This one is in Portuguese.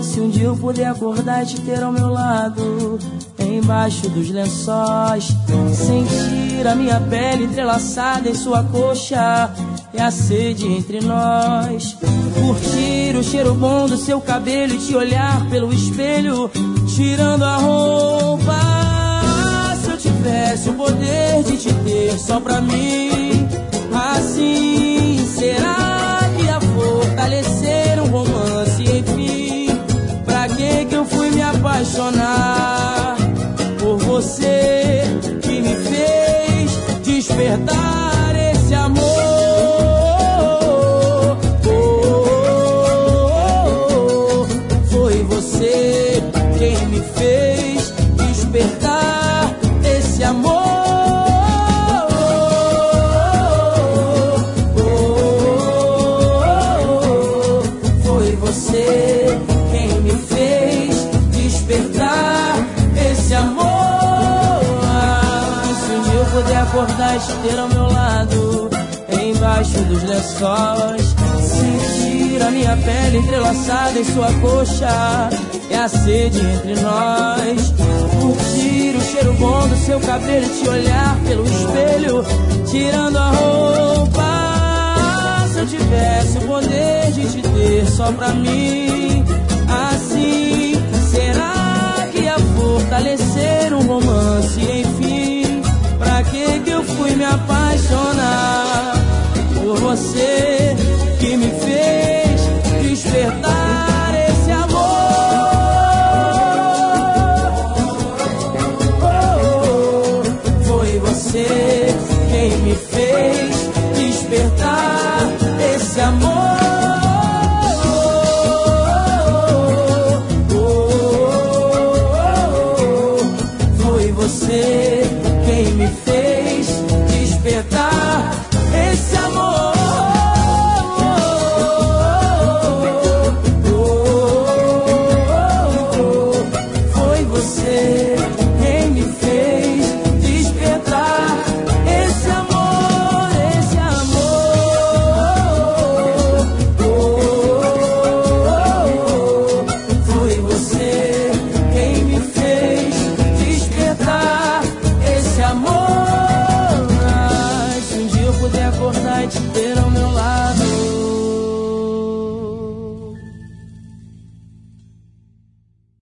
Se um dia eu puder acordar e te ter ao meu lado, embaixo dos lençóis, sentir a minha pele entrelaçada em sua coxa, é a sede entre nós. Curtir o cheiro bom do seu cabelo e te olhar pelo espelho, tirando a roupa. Se eu tivesse o poder de te ter só pra mim, assim será que ia fortalecer um romance, enfim. Pra que eu fui me apaixonar por você, que me fez despertar esse amor? Foi você quem me fez despertar esse amor. Foi você quem me fez despertar esse amor. Se um dia eu puder acordar e te ter ao meu lado, embaixo dos lençóis, sentir a minha pele entrelaçada em sua coxa, é a sede entre nós. Curtir o cheiro bom do seu cabelo e te olhar pelo espelho, tirando a roupa. Se eu tivesse o poder de te ter só pra mim,